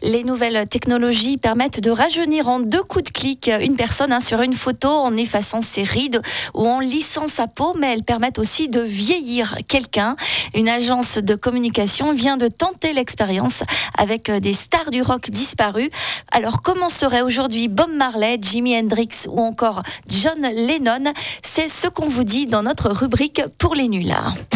Les nouvelles technologies permettent de rajeunir en 2 coups de clic une personne sur une photo en effaçant ses rides ou en lissant sa peau, mais elles permettent aussi de vieillir quelqu'un. Une agence de communication vient de tenter l'expérience avec des stars du rock disparus. Alors comment seraient aujourd'hui Bob Marley, Jimi Hendrix ou encore John Lennon? C'est ce qu'on vous dit dans notre rubrique Pour les nuls.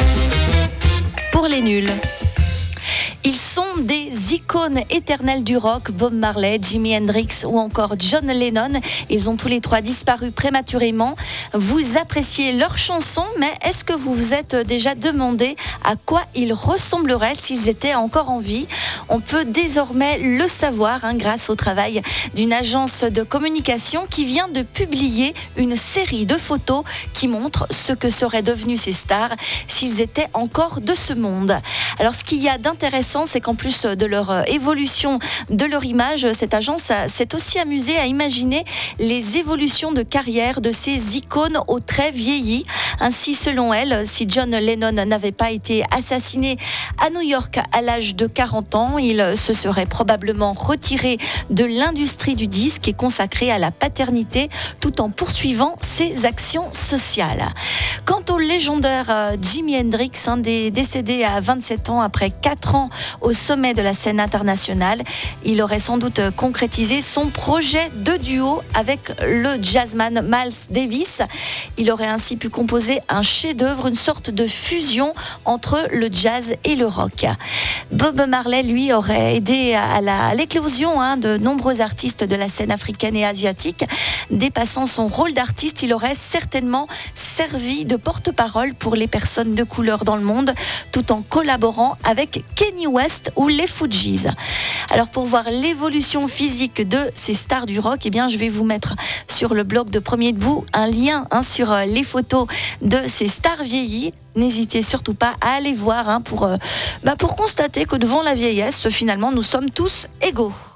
Pour les nuls. Ils sont des icônes éternelles du rock, Bob Marley, Jimi Hendrix ou encore John Lennon. Ils ont tous les 3 disparu prématurément. Vous appréciez leurs chansons, mais est-ce que vous vous êtes déjà demandé à quoi ils ressembleraient s'ils étaient encore en vie? On peut désormais le savoir grâce au travail d'une agence de communication qui vient de publier une série de photos qui montrent ce que seraient devenus ces stars s'ils étaient encore de ce monde. Alors ce qu'il y a d'intéressant, c'est qu'en plus de leur évolution de leur image, cette agence s'est aussi amusée à imaginer les évolutions de carrière de ces icônes aux traits vieillis. Ainsi, selon elle, si John Lennon n'avait pas été assassiné à New York à l'âge de 40 ans, il se serait probablement retiré de l'industrie du disque et consacré à la paternité tout en poursuivant ses actions sociales. Quant au légendaire Jimi Hendrix, décédé à 27 ans après 4 ans au sommet de la scène internationale, il aurait sans doute concrétisé son projet de duo avec le jazzman Miles Davis. Il aurait ainsi pu composer un chef-d'œuvre, une sorte de fusion entre le jazz et le rock. Bob Marley, lui, aurait aidé à l'éclosion de nombreux artistes de la scène africaine et asiatique. Dépassant son rôle d'artiste, il aurait certainement servi de porte-parole pour les personnes de couleur dans le monde, tout en collaborant avec Kanye West ou les Fugees. Alors pour voir l'évolution physique de ces stars du rock, je vais vous mettre sur le blog de Premier Debout un lien sur les photos de ces stars vieillies. N'hésitez surtout pas à aller voir pour constater que devant la vieillesse, finalement, nous sommes tous égaux.